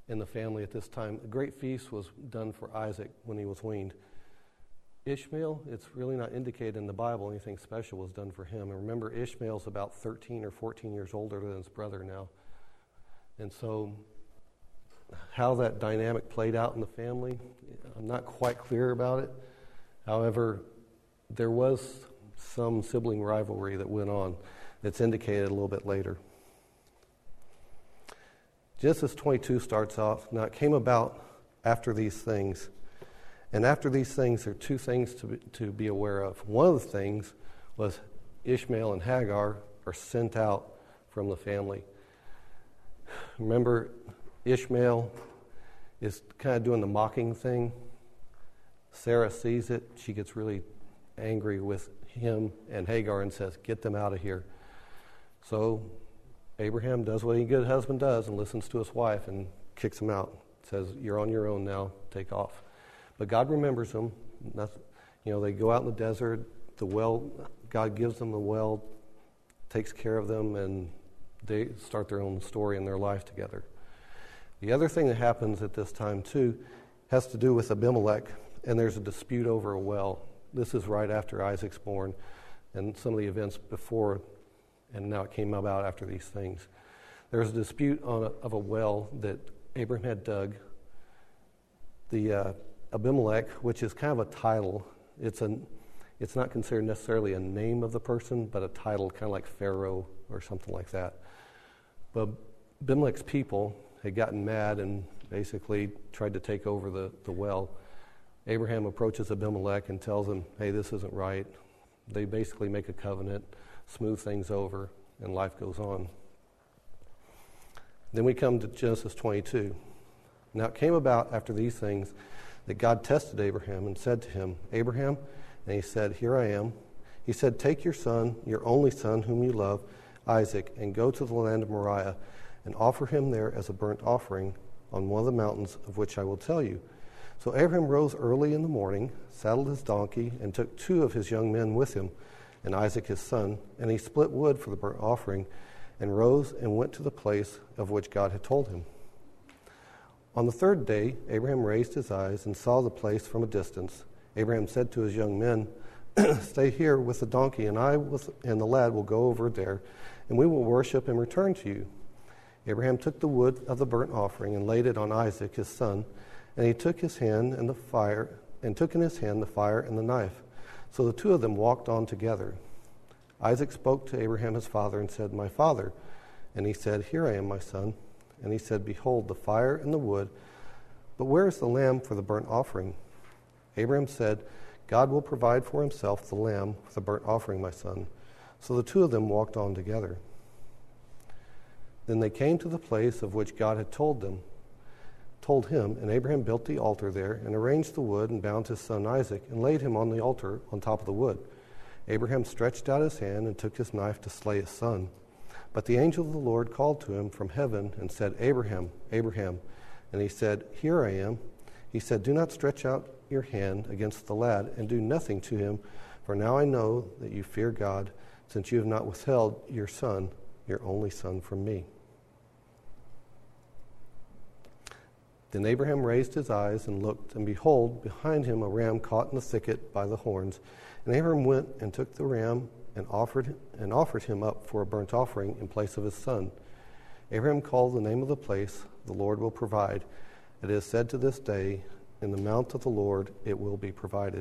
in the family at this time. A great feast was done for Isaac when he was weaned. Ishmael, it's really not indicated in the Bible anything special was done for him. And remember, Ishmael's about 13 or 14 years older than his brother now. And so how that dynamic played out in the family, I'm not quite clear about it. However, there was some sibling rivalry that went on that's indicated a little bit later. Genesis 22 starts off, now it came about after these things. And after these things, there are two things to be aware of. One of the things was Ishmael and Hagar are sent out from the family. Remember, Ishmael is kind of doing the mocking thing. Sarah sees it. She gets really angry with him and Hagar and says, "Get them out of here." So Abraham does what a good husband does and listens to his wife and kicks him out. Says, "You're on your own now. Take off." But God remembers them. They go out in the desert. The well, God gives them the well, takes care of them, and they start their own story in their life together. The other thing that happens at this time, too, has to do with Abimelech, and there's a dispute over a well. This is right after Isaac's born, and some of the events before, and now it came about after these things. There's a dispute of a well that Abraham had dug. The Abimelech, which is kind of a title, it's not considered necessarily a name of the person, but a title, kind of like Pharaoh or something like that. But Abimelech's people had gotten mad and basically tried to take over the well. Abraham approaches Abimelech and tells him, "Hey, this isn't right." They basically make a covenant, smooth things over, and life goes on. Then we come to Genesis 22. Now it came about after these things that God tested Abraham and said to him, "Abraham," and he said, "Here I am." He said, "Take your son, your only son, whom you love, Isaac, and go to the land of Moriah, and offer him there as a burnt offering on one of the mountains of which I will tell you." So Abraham rose early in the morning, saddled his donkey, and took 2 of his young men with him, and Isaac his son, and he split wood for the burnt offering, and rose and went to the place of which God had told him. On the 3rd day, Abraham raised his eyes and saw the place from a distance. Abraham said to his young men, "Stay here with the donkey, and and the lad will go over there, and we will worship and return to you." Abraham took the wood of the burnt offering and laid it on Isaac his son, and he took in his hand the fire and the knife. So the 2 of them walked on together. Isaac spoke to Abraham his father and said, "My father." And he said, "Here I am, my son." And he said, "Behold, the fire and the wood, but where is the lamb for the burnt offering?" Abraham said, "God will provide for himself the lamb for the burnt offering, my son." So the 2 of them walked on together. Then they came to the place of which God had told him, and Abraham built the altar there and arranged the wood and bound his son Isaac and laid him on the altar on top of the wood. Abraham stretched out his hand and took his knife to slay his son. But the angel of the Lord called to him from heaven and said, "Abraham, Abraham." And he said, "Here I am." He said, "Do not stretch out your hand against the lad and do nothing to him, for now I know that you fear God, since you have not withheld your son, your only son, from me." Then Abraham raised his eyes and looked, and behold, behind him a ram caught in the thicket by the horns. And Abraham went and took the ram and offered him up for a burnt offering in place of his son. Abraham called the name of the place, "The Lord will provide." It is said to this day, "In the mount of the Lord it will be provided."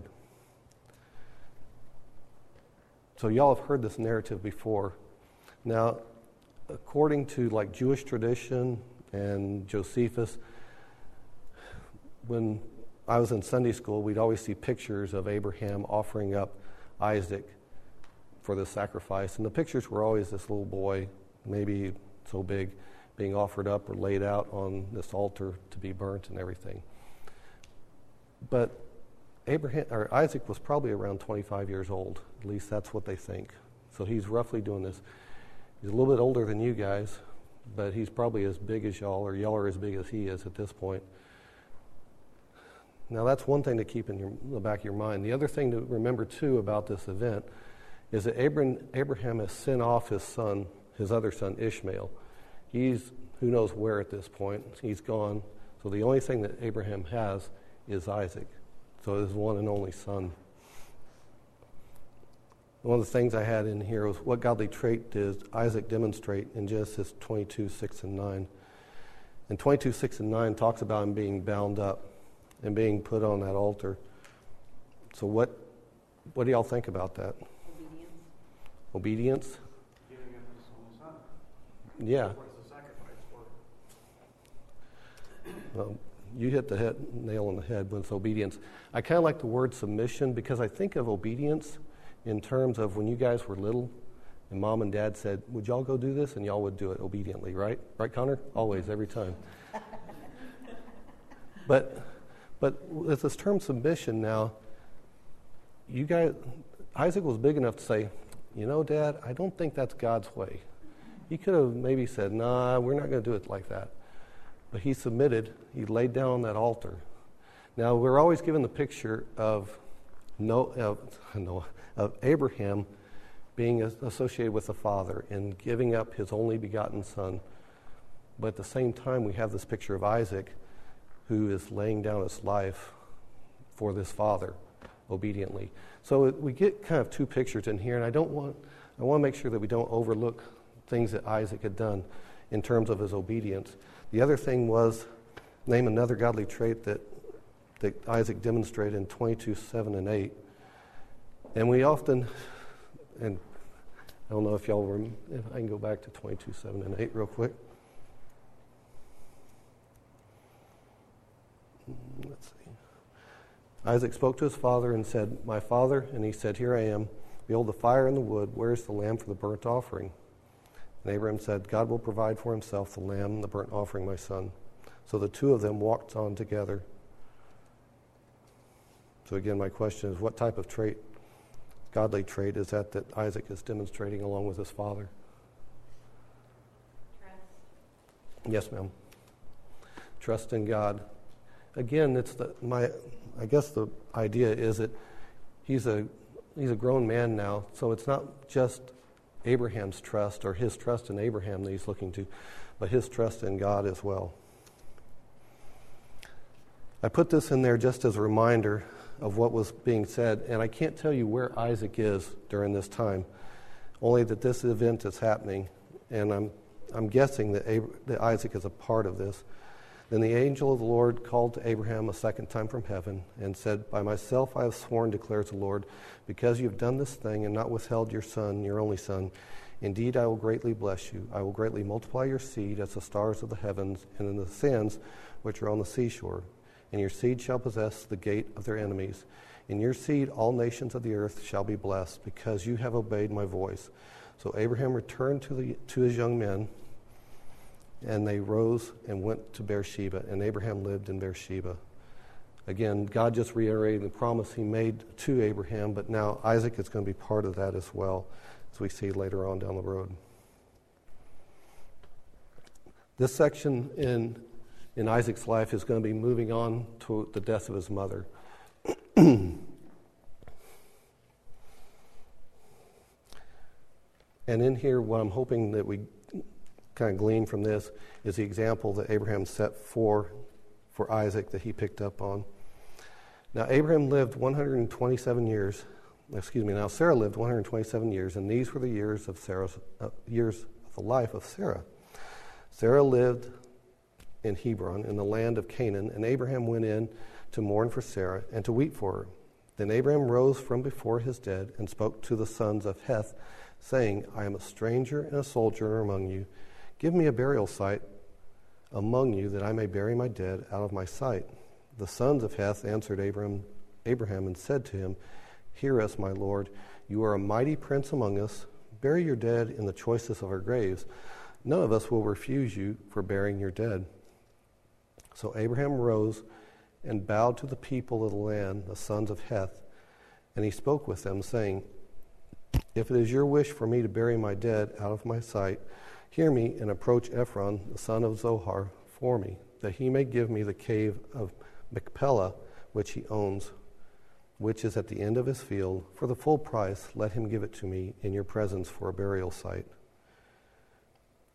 So y'all have heard this narrative before. Now, according to Jewish tradition and Josephus, when I was in Sunday school, we'd always see pictures of Abraham offering up Isaac for the sacrifice. And the pictures were always this little boy, maybe so big, being offered up or laid out on this altar to be burnt and everything. But Isaac was probably around 25 years old. At least that's what they think. So he's roughly doing this. He's a little bit older than you guys, but he's probably as big as y'all, or y'all are as big as he is at this point. Now that's one thing to keep in the back of your mind. The other thing to remember too about this event is that Abraham has sent off his other son Ishmael. He's who knows where at this point. He's gone. So the only thing that Abraham has is Isaac. So his one and only son. One of the things I had in here was what godly trait did Isaac demonstrate in Genesis 22, 6 and 9. And 22, 6 and 9 talks about him being bound up and being put on that altar. So what do y'all think about that? Obedience? Giving him his only son. Yeah. What is the sacrifice for? Well, you hit the nail on the head with obedience. I kind of like the word submission because I think of obedience in terms of when you guys were little and mom and dad said, would y'all go do this? And y'all would do it obediently, right? Right, Connor? Always, every time. But with this term submission now, you guys, Isaac was big enough to say, you know, Dad, I don't think that's God's way. He could have maybe said, nah, we're not going to do it like that. But he submitted. He laid down on that altar. Now, we're always given the picture of Abraham being associated with the Father and giving up his only begotten son. But at the same time, we have this picture of Isaac who is laying down his life for this Father obediently. So we get kind of two pictures in here, and I want to make sure that we don't overlook things that Isaac had done in terms of his obedience. The other thing was, name another godly trait that Isaac demonstrated in 22, 7, and 8. And we often, and I don't know if y'all were, if I can go back to 22, 7, and 8 real quick. Let's see. Isaac spoke to his father and said, my father, and he said, here I am. Behold the fire and the wood. Where is the lamb for the burnt offering? And Abraham said, God will provide for himself the lamb and the burnt offering, my son. So the two of them walked on together. So again, my question is, what type of trait, godly trait, is that Isaac is demonstrating along with his father? Trust. Yes, ma'am. Trust in God. Again, I guess the idea is that he's a grown man now, so it's not just Abraham's trust or his trust in Abraham that he's looking to, but his trust in God as well. I put this in there just as a reminder of what was being said, and I can't tell you where Isaac is during this time, only that this event is happening, and I'm guessing that Isaac is a part of this. Then the angel of the Lord called to Abraham a second time from heaven and said, by myself I have sworn, declares the Lord, because you have done this thing and not withheld your son, your only son. Indeed, I will greatly bless you. I will greatly multiply your seed as the stars of the heavens and in the sands which are on the seashore. And your seed shall possess the gate of their enemies. In your seed all nations of the earth shall be blessed, because you have obeyed my voice. So Abraham returned to his young men, and they rose and went to Beersheba, and Abraham lived in Beersheba. Again, God just reiterated the promise he made to Abraham, but now Isaac is going to be part of that as well, as we see later on down the road. This section in Isaac's life is going to be moving on to the death of his mother. And in here, what I'm hoping that we kind of glean from this is the example that Abraham set for Isaac that he picked up on. Now, Abraham lived 127 years. Now Sarah lived 127 years, and these were the years of the life of Sarah. Sarah lived in Hebron, in the land of Canaan, and Abraham went in to mourn for Sarah and to weep for her. Then Abraham rose from before his dead and spoke to the sons of Heth, saying, I am a stranger and a sojourner among you. Give me a burial site among you, that I may bury my dead out of my sight. The sons of Heth answered Abraham and said to him, Hear us, my lord. You are a mighty prince among us. Bury your dead in the choicest of our graves. None of us will refuse you for burying your dead. So Abraham rose and bowed to the people of the land, the sons of Heth, and he spoke with them, saying, If it is your wish for me to bury my dead out of my sight, hear me and approach Ephron, the son of Zohar, for me, that he may give me the cave of Machpelah, which he owns, which is at the end of his field. For the full price, let him give it to me in your presence for a burial site.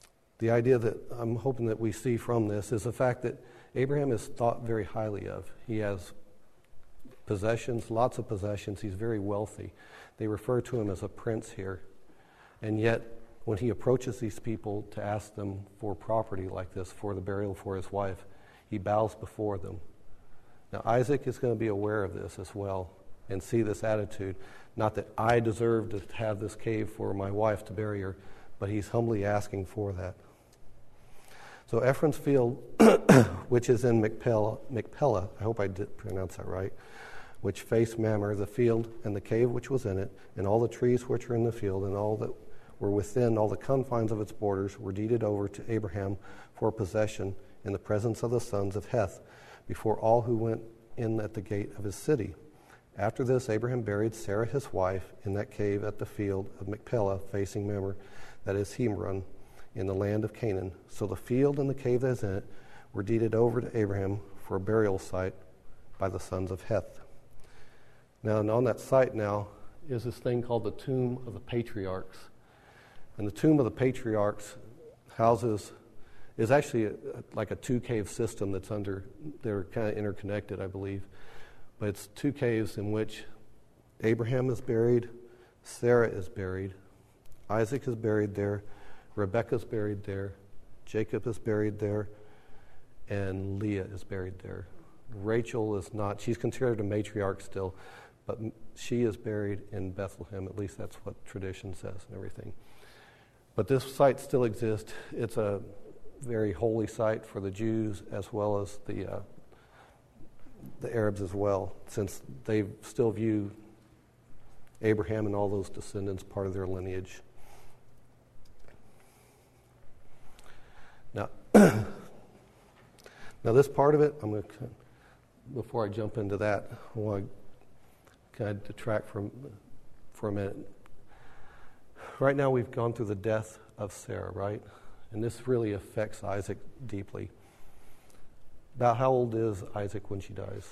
the idea that I'm hoping that we see from this is the fact that Abraham is thought very highly of. He has possessions, lots of possessions. He's very wealthy. They refer to him as a prince here. And yet, when he approaches these people to ask them for property like this, for the burial for his wife, he bows before them. Now, Isaac is going to be aware of this as well and see this attitude. Not that I deserve to have this cave for my wife to bury her, but he's humbly asking for that. So Ephron's field, which is in Machpelah, I hope I did pronounce that right, which faced Mamre, the field and the cave which was in it, and all the trees which are in the field, and all that were within all the confines of its borders, were deeded over to Abraham for possession in the presence of the sons of Heth, before all who went in at the gate of his city. After this, Abraham buried Sarah his wife in that cave at the field of Machpelah, facing Mamre, that is Hebron, in the land of Canaan. So the field and the cave that is in it were deeded over to Abraham for a burial site by the sons of Heth. Now, and on that site now is this thing called the Tomb of the Patriarchs. And the Tomb of the Patriarchs is actually like a two-cave system they're kind of interconnected, I believe. But it's two caves in which Abraham is buried, Sarah is buried, Isaac is buried there, Rebekah is buried there, Jacob is buried there, and Leah is buried there. Rachel is not. She's considered a matriarch still, but she is buried in Bethlehem. At least that's what tradition says and everything. But this site still exists. It's a very holy site for the Jews as well as the Arabs as well, since they still view Abraham and all those descendants part of their lineage. Now, now this part of it, I'm going to, before I jump into that, I want to kind of detract for a minute. Right now we've gone through the death of Sarah, right? And this really affects Isaac deeply. About how old is Isaac when she dies?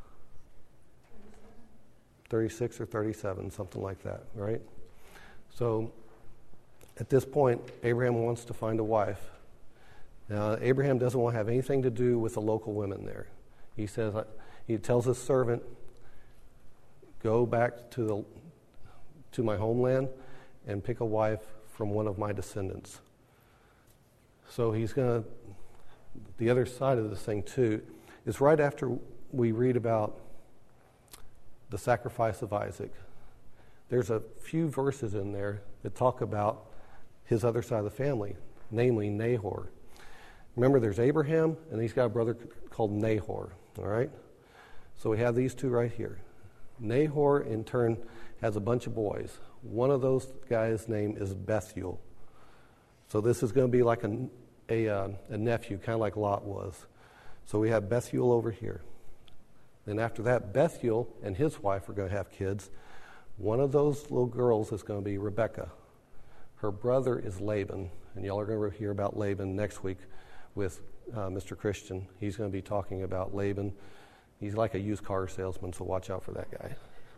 36 or 37, something like that, right? So at this point, Abraham wants to find a wife. Now, Abraham doesn't want to have anything to do with the local women there. He tells his servant, go back to my homeland and pick a wife from one of my descendants. So the other side of this thing too is right after we read about the sacrifice of Isaac. There's a few verses in there that talk about his other side of the family, namely Nahor. Remember, there's Abraham, and he's got a brother called Nahor, all right? So we have these two right here. Nahor, in turn, has a bunch of boys. One of those guys' name is Bethuel. So this is going to be like a nephew, kind of like Lot was. So we have Bethuel over here. Then after that, Bethuel and his wife are going to have kids. One of those little girls is going to be Rebekah. Her brother is Laban, and y'all are going to hear about Laban next week with Mr. Christian. He's going to be talking about Laban. He's like a used car salesman, so watch out for that guy.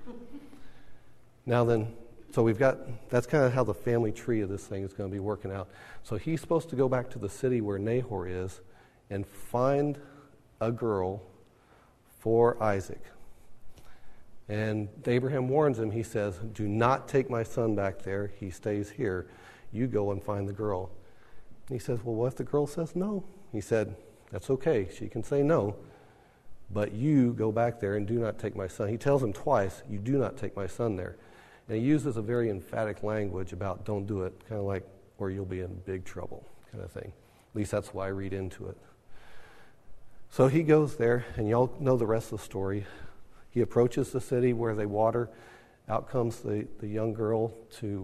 Now then, so that's kind of how the family tree of this thing is going to be working out. So he's supposed to go back to the city where Nahor is and find a girl for Isaac. And Abraham warns him. He says, do not take my son back there. He stays here. You go and find the girl. And he says, well, what if the girl says no? He said, that's okay. She can say no. But you go back there and do not take my son. He tells him twice, you do not take my son there. And he uses a very emphatic language about don't do it, kind of like, or you'll be in big trouble kind of thing. At least that's why I read into it. So he goes there, and y'all know the rest of the story. He approaches the city where they water. Out comes the young girl to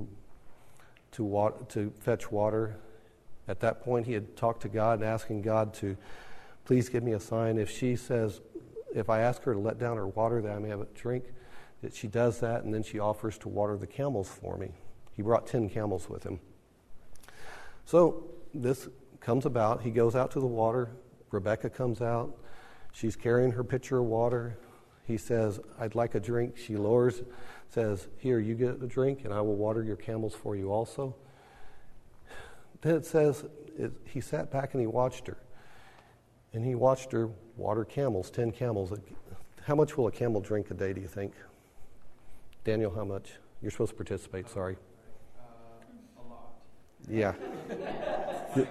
fetch water. At that point, he had talked to God, asking God to please give me a sign. If she says, if I ask her to let down her water that I may have a drink, that she does that, and then she offers to water the camels for me. He brought 10 camels with him. So this comes about. He goes out to the water. Rebekah comes out. She's carrying her pitcher of water. He says, I'd like a drink. She lowers, says, here, you get a drink, and I will water your camels for you also. Then it says, he sat back and he watched her. And he watched her water camels, 10 camels. How much will a camel drink a day, do you think? Daniel, how much? You're supposed to participate, sorry. A lot. Yeah. Like a gallon.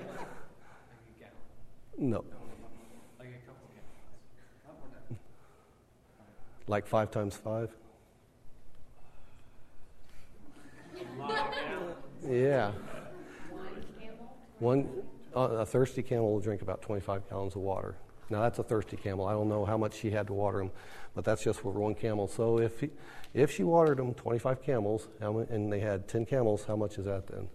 No. Like a couple gallons. Not more than Like 5 times 5? a lot of gallons. Yeah. A thirsty camel will drink about 25 gallons of water. Now, that's a thirsty camel. I don't know how much she had to water him, but that's just for one camel. So if she watered him 25 camels, and they had 10 camels, how much is that then?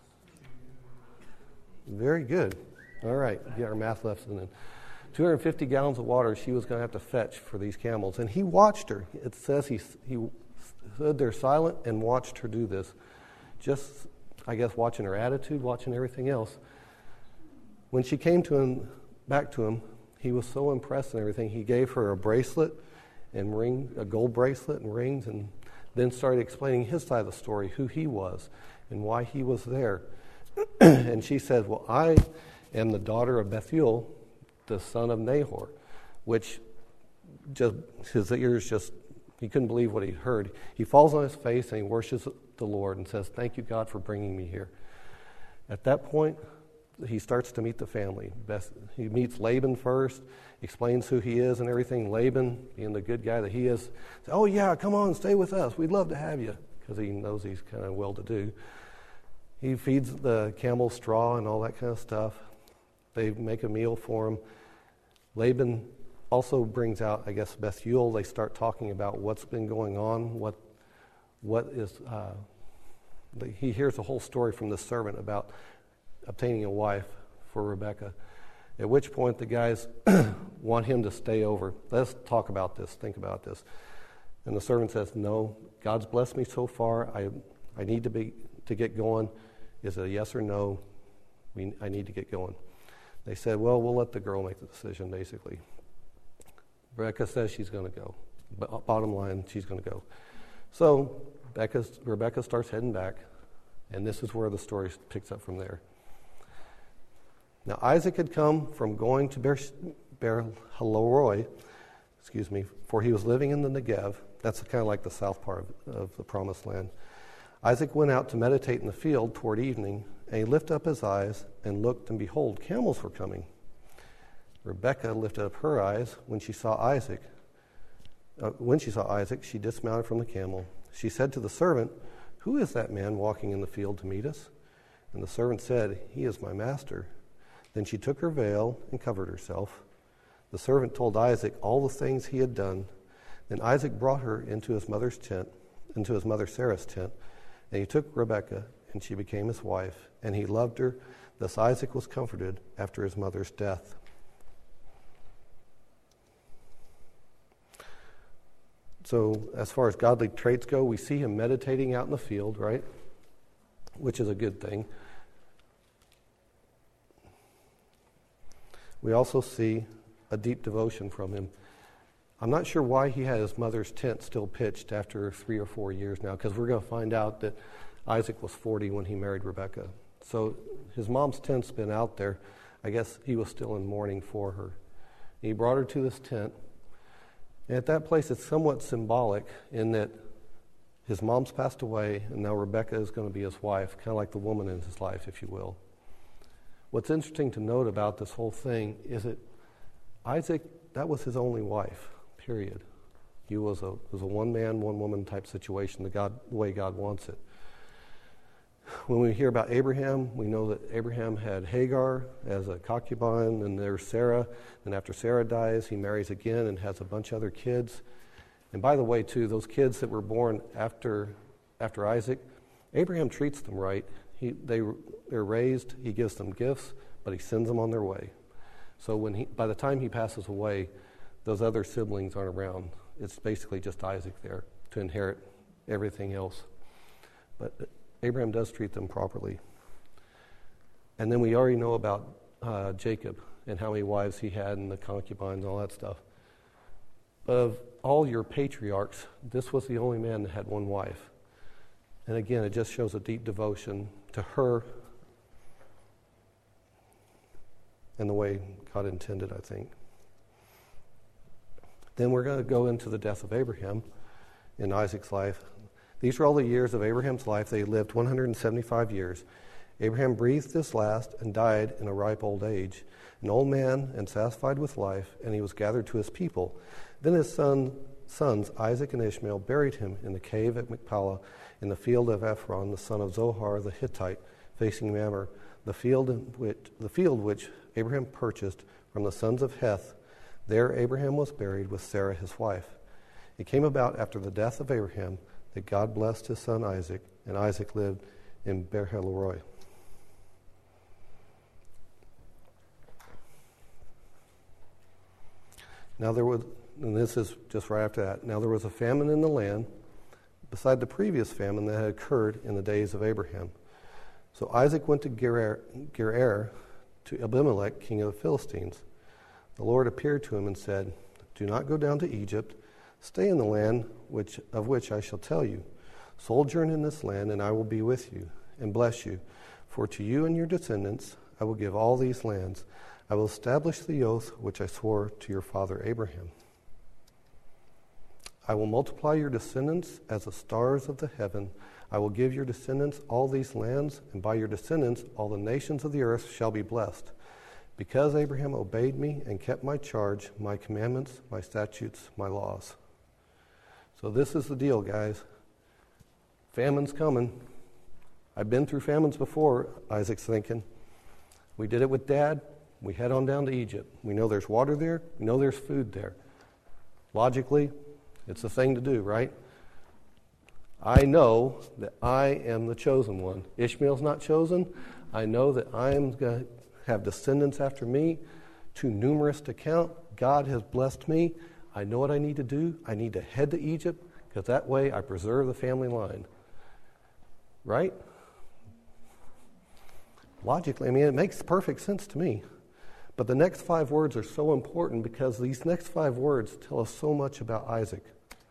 Very good. All right, get our math lesson in. 250 gallons of water she was going to have to fetch for these camels. And he watched her. It says he stood there silent and watched her do this. Just, I guess, watching her attitude, watching everything else. When she came back to him, he was so impressed and everything, he gave her a bracelet and ring, a gold bracelet and rings, and then started explaining his side of the story, who he was and why he was there. And she said, well, I am the daughter of Bethuel, the son of Nahor, which just, his ears just, he couldn't believe what he heard. He falls on his face and he worships the Lord and says, thank you, God, for bringing me here. At that point, he starts to meet the family. He meets Laban first, explains who he is and everything. Laban, being the good guy that he is, says, oh yeah, come on, stay with us. We'd love to have you, because he knows he's kind of well-to-do. He feeds the camel straw and all that kind of stuff. They make a meal for him. Laban also brings out, I guess, Bethuel. They start talking about what's been going on, what is. He hears the whole story from the servant about obtaining a wife for Rebekah, at which point the guys want him to stay over. Let's talk about this, think about this. And the servant says, no, God's blessed me so far. I need to get going. Is it a yes or no? I need to get going. They said, well, we'll let the girl make the decision, basically. Rebekah says she's going to go. But bottom line, she's going to go. So Rebekah starts heading back, and this is where the story picks up from there. Now, Isaac had come from going to Beer-Lahai, for he was living in the Negev. That's kind of like the south part of the Promised Land. Isaac went out to meditate in the field toward evening, and he lifted up his eyes and looked, and behold, camels were coming. Rebekah lifted up her eyes when she saw Isaac. She dismounted from the camel. She said to the servant, who is that man walking in the field to meet us? And the servant said, he is my master. Then she took her veil and covered herself. The servant told Isaac all the things he had done. Then Isaac brought her into his mother Sarah's tent, and he took Rebekah, and she became his wife, and he loved her. Thus Isaac was comforted after his mother's death. So as far as godly traits go, we see him meditating out in the field, right? Which is a good thing. We also see a deep devotion from him. I'm not sure why he had his mother's tent still pitched after 3 or 4 years now, because we're going to find out that Isaac was 40 when he married Rebekah. So his mom's tent's been out there. I guess he was still in mourning for her. He brought her to this tent. And at that place, it's somewhat symbolic in that his mom's passed away, and now Rebekah is going to be his wife, kind of like the woman in his life, if you will. What's interesting to note about this whole thing is that Isaac, that was his only wife, period. It was a one-man, one-woman type situation, the way God wants it. When we hear about Abraham, we know that Abraham had Hagar as a concubine, and there's Sarah. And after Sarah dies, he marries again and has a bunch of other kids. And by the way, too, those kids that were born after Isaac, Abraham treats them right. They're raised, he gives them gifts, but he sends them on their way. So by the time he passes away, those other siblings aren't around. It's basically just Isaac there to inherit everything else. But Abraham does treat them properly. And then we already know about Jacob and how many wives he had and the concubines and all that stuff. Of all your patriarchs, this was the only man that had one wife. And again, it just shows a deep devotion to her. and the way God intended, I think. Then we're going to go into the death of Abraham in Isaac's life. These are all the years of Abraham's life. They lived 175 years. Abraham breathed his last and died in a ripe old age, an old man and satisfied with life, and he was gathered to his people. Then his sons, Isaac and Ishmael, buried him in the cave at Machpelah in the field of Ephron, the son of Zohar the Hittite, facing Mamre, the field which Abraham purchased from the sons of Heth. There Abraham was buried with Sarah his wife. It came about after the death of Abraham that God blessed his son Isaac, and Isaac lived in Beer-lahai-roi. Now there was, and this is just right after that, now there was a famine in the land beside the previous famine that had occurred in the days of Abraham. So Isaac went to Gerar to Abimelech, king of the Philistines. The Lord appeared to him and said, "Do not go down to Egypt. Stay in the land of which I shall tell you. Sojourn in this land, and I will be with you and bless you. For to you and your descendants I will give all these lands. I will establish the oath which I swore to your father Abraham. I will multiply your descendants as the stars of the heaven. I will give your descendants all these lands, and by your descendants all the nations of the earth shall be blessed. Because Abraham obeyed me and kept my charge, my commandments, my statutes, my laws." So this is the deal, guys. Famine's coming. I've been through famines before, Isaac's thinking. We did it with Dad. We head on down to Egypt. We know there's water there. We know there's food there. Logically, it's the thing to do, right? I know that I am the chosen one. Ishmael's not chosen. I know that I am going to have descendants after me, too numerous to count. God has blessed me. I know what I need to do. I need to head to Egypt because that way I preserve the family line. Right? Logically, I mean, it makes perfect sense to me. But the next 5 words are so important because these next 5 words tell us so much about Isaac.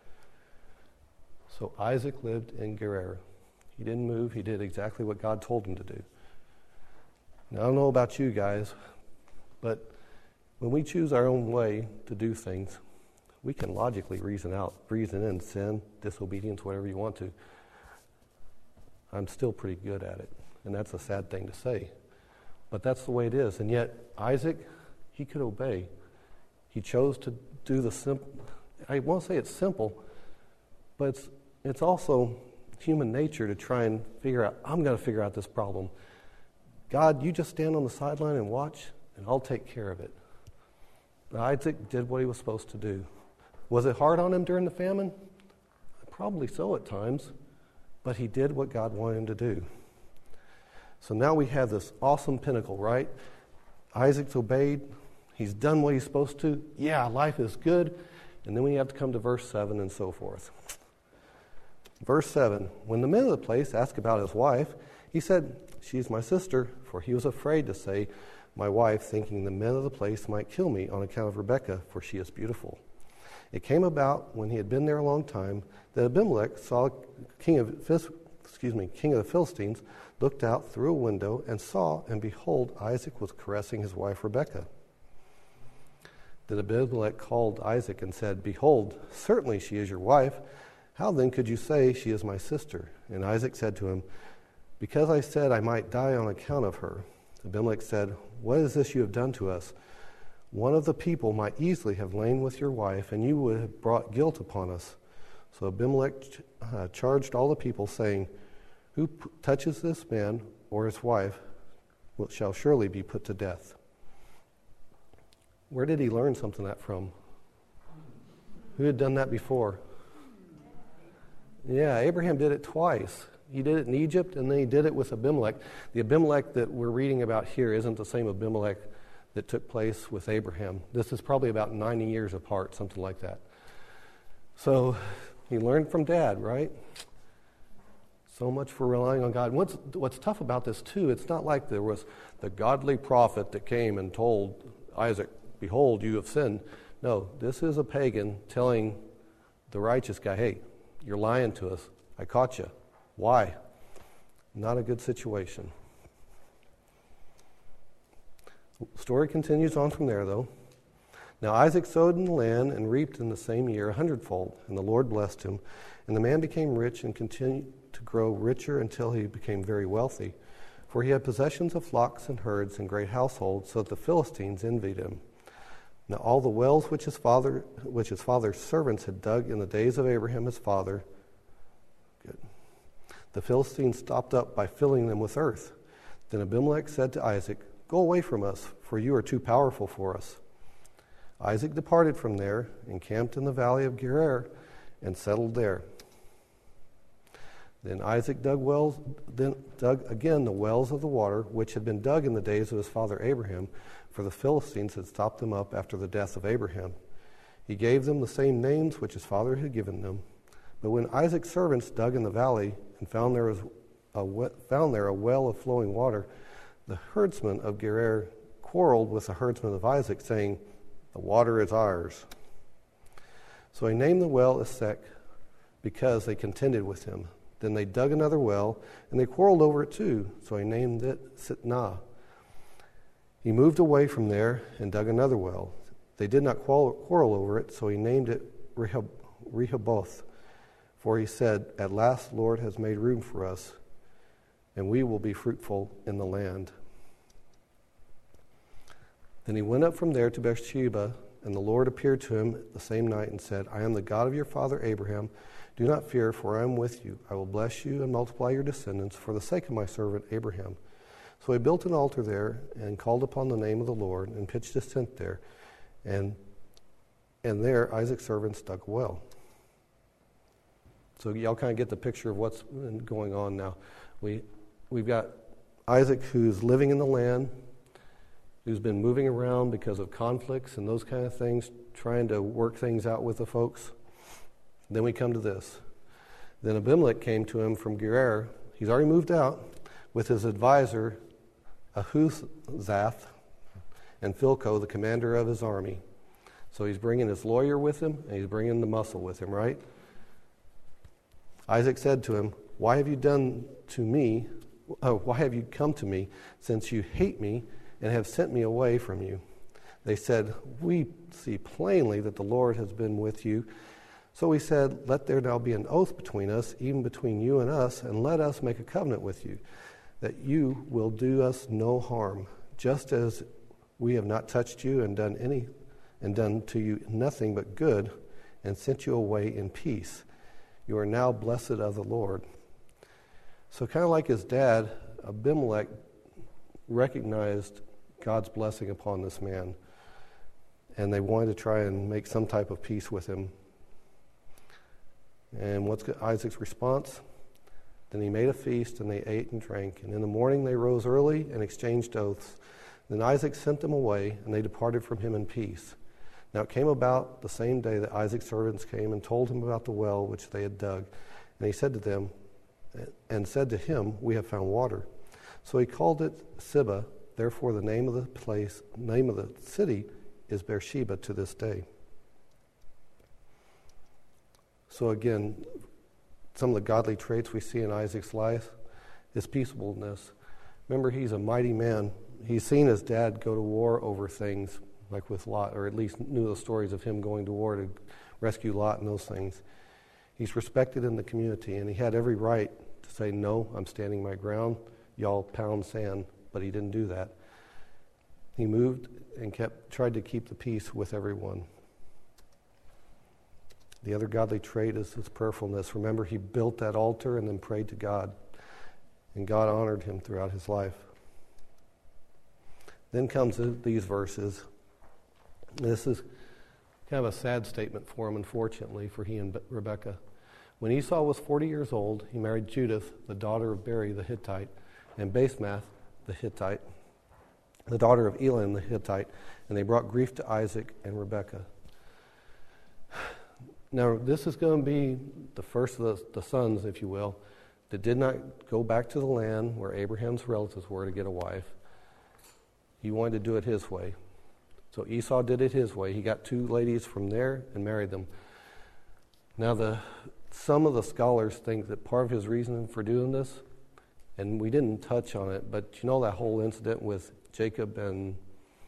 So Isaac lived in Gerar. He didn't move. He did exactly what God told him to do. Now, I don't know about you guys, but when we choose our own way to do things, we can logically reason in sin, disobedience, whatever you want to. I'm still pretty good at it, and that's a sad thing to say. But that's the way it is. And yet, Isaac, he could obey. He chose to do the simple. I won't say it's simple, but it's also human nature to try and figure out, I'm going to figure out this problem. God, you just stand on the sideline and watch, and I'll take care of it. But Isaac did what he was supposed to do. Was it hard on him during the famine? Probably so at times, but he did what God wanted him to do. So now we have this awesome pinnacle, right? Isaac's obeyed. He's done what he's supposed to. Yeah, life is good. And then we have to come to verse 7 and so forth. Verse 7, when the men of the place asked about his wife, he said, "She's my sister," for he was afraid to say, "my wife," thinking the men of the place might kill me on account of Rebekah, for she is beautiful. It came about, when he had been there a long time, that Abimelech saw king of the Philistines, looked out through a window and saw, and behold, Isaac was caressing his wife Rebekah. Then Abimelech called Isaac and said, "Behold, certainly she is your wife. How then could you say she is my sister?" And Isaac said to him, "Because I said I might die on account of her." Abimelech said, "What is this you have done to us? One of the people might easily have lain with your wife, and you would have brought guilt upon us." So Abimelech charged all the people, saying, "Who touches this man or his wife shall surely be put to death." Where did he learn something that from? Who had done that before? Yeah, Abraham did it twice. He did it in Egypt, and then he did it with Abimelech. The Abimelech that we're reading about here isn't the same Abimelech that took place with Abraham. This is probably about 90 years apart, something like that. So he learned from Dad, right? So much for relying on God. What's tough about this, too, it's not like there was the godly prophet that came and told Isaac, "Behold, you have sinned." No, this is a pagan telling the righteous guy, "Hey, you're lying to us. I caught you." Why? Not a good situation. Story continues on from there, though. Now Isaac sowed in the land and reaped in the same year 100-fold, and the Lord blessed him. And the man became rich and continued to grow richer until he became very wealthy. For he had possessions of flocks and herds and great households, so that the Philistines envied him. Now all the wells which his father's servants had dug in the days of Abraham his father, the Philistines stopped up by filling them with earth. Then Abimelech said to Isaac, "Go away from us, for you are too powerful for us." Isaac departed from there, encamped in the valley of Gerar, and settled there. Then Isaac dug again the wells of the water, which had been dug in the days of his father Abraham, for the Philistines had stopped them up after the death of Abraham. He gave them the same names which his father had given them. But when Isaac's servants dug in the valley and found there a well of flowing water, the herdsmen of Gerar quarreled with the herdsmen of Isaac, saying, "The water is ours." So he named the well Esek, because they contended with him. Then they dug another well, and they quarreled over it too, so he named it Sitnah. He moved away from there and dug another well. They did not quarrel over it, so he named it Rehoboth. For he said, "At last the Lord has made room for us, and we will be fruitful in the land." Then he went up from there to Beersheba, and the Lord appeared to him the same night and said, "I am the God of your father Abraham. Do not fear, for I am with you. I will bless you and multiply your descendants for the sake of my servant Abraham." So he built an altar there and called upon the name of the Lord and pitched his tent there. And there Isaac's servants dug a well. So y'all kind of get the picture of what's going on now. We've got Isaac who's living in the land, who's been moving around because of conflicts and those kind of things, trying to work things out with the folks. Then we come to this. Then Abimelech came to him from Gerar. He's already moved out with his advisor, Ahuzzath, and Philco, the commander of his army. So he's bringing his lawyer with him, and he's bringing the muscle with him, right? Isaac said to him, why have you come to me, since you hate me and have sent me away from you?" They said, "We see plainly that the Lord has been with you." So he said, "Let there now be an oath between us, even between you and us, and let us make a covenant with you, that you will do us no harm, just as we have not touched you and done to you nothing but good, and sent you away in peace. You are now blessed of the Lord." So kind of like his dad, Abimelech recognized God's blessing upon this man, and they wanted to try and make some type of peace with him. And what's Isaac's response? Then he made a feast, and they ate and drank. And in the morning they rose early and exchanged oaths. Then Isaac sent them away, and they departed from him in peace. Now it came about the same day that Isaac's servants came and told him about the well which they had dug. And he said to him, "We have found water." So he called it Sibah. Therefore the name of the city is Beersheba to this day. So again, some of the godly traits we see in Isaac's life is peaceableness. Remember, he's a mighty man. He's seen his dad go to war over things, like with Lot, or at least knew the stories of him going to war to rescue Lot and those things. He's respected in the community, and he had every right to say, "No, I'm standing my ground. Y'all pound sand," but he didn't do that. He moved and tried to keep the peace with everyone. The other godly trait is his prayerfulness. Remember, he built that altar and then prayed to God, and God honored him throughout his life. Then comes these verses. This is kind of a sad statement for him, unfortunately, for he and Rebekah. When Esau was 40 years old, he married Judith, the daughter of Beri the Hittite, and Basemath the Hittite, the daughter of Elon the Hittite, and they brought grief to Isaac and Rebekah. Now, this is going to be the first of the sons, if you will, that did not go back to the land where Abraham's relatives were to get a wife. He wanted to do it his way. So Esau did it his way. He got 2 ladies from there and married them. Now, some of the scholars think that part of his reason for doing this, and we didn't touch on it, but you know that whole incident with Jacob and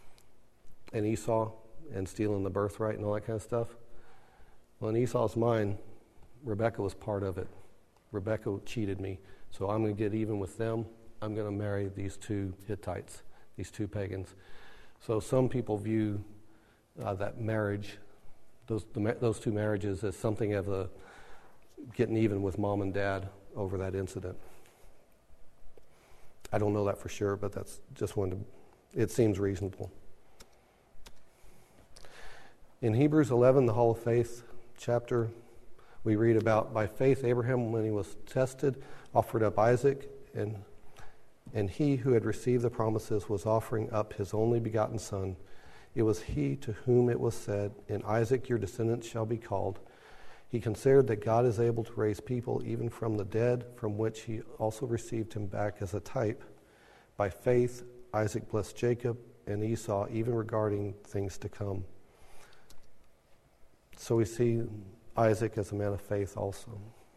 and Esau and stealing the birthright and all that kind of stuff. Well, in Esau's mind, Rebekah was part of it. Rebekah cheated me, so I'm going to get even with them. I'm going to marry these two Hittites, these two pagans. So some people view that marriage, those two marriages, as something of a getting even with mom and dad over that incident. I don't know that for sure, but that's just it seems reasonable. In Hebrews 11, the Hall of Faith chapter, we read about, by faith Abraham, when he was tested, offered up Isaac, and he who had received the promises was offering up his only begotten son. It was he to whom it was said, in Isaac your descendants shall be called. He considered that God is able to raise people even from the dead, from which he also received him back as a type. By faith Isaac blessed Jacob and Esau, even regarding things to come. So we see Isaac as a man of faith also.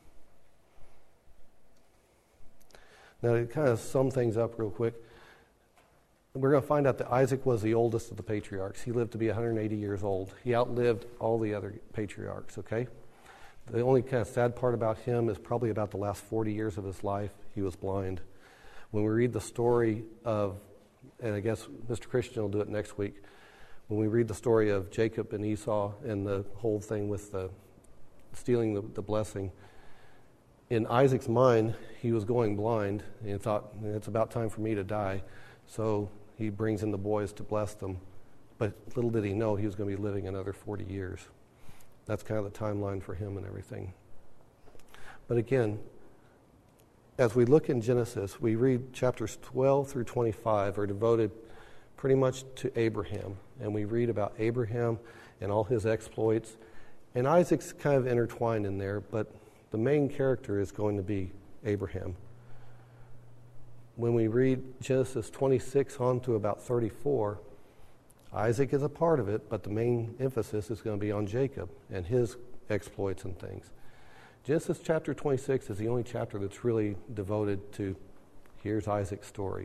Now, to kind of sum things up real quick, we're going to find out that Isaac was the oldest of the patriarchs. He lived to be 180 years old. He outlived all the other patriarchs, okay? The only kind of sad part about him is probably about the last 40 years of his life, he was blind. When we read the story of, and I guess Mr. Christian will do it next week, when we read the story of Jacob and Esau and the whole thing with the stealing the blessing, in Isaac's mind, he was going blind and he thought, it's about time for me to die. So he brings in the boys to bless them. But little did he know he was going to be living another 40 years. That's kind of the timeline for him and everything. But again, as we look in Genesis, we read chapters 12 through 25 are devoted pretty much to Abraham. And we read about Abraham and all his exploits. And Isaac's kind of intertwined in there, but the main character is going to be Abraham. When we read Genesis 26 on to about 34, Isaac is a part of it, but the main emphasis is going to be on Jacob and his exploits and things. Genesis chapter 26 is the only chapter that's really devoted to, here's Isaac's story.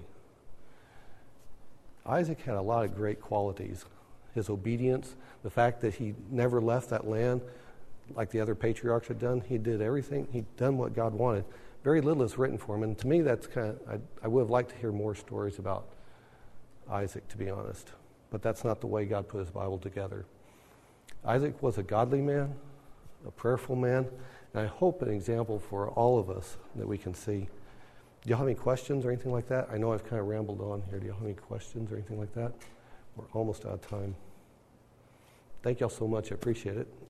Isaac had a lot of great qualities. His obedience, the fact that he never left that land like the other patriarchs had done. He did everything. He'd done what God wanted. Very little is written for him. And to me, that's kind of, I would have liked to hear more stories about Isaac, to be honest. But that's not the way God put his Bible together. Isaac was a godly man, a prayerful man, and I hope an example for all of us that we can see. Do y'all have any questions or anything like that? I know I've kind of rambled on here. Do y'all have any questions or anything like that? We're almost out of time. Thank y'all so much. I appreciate it.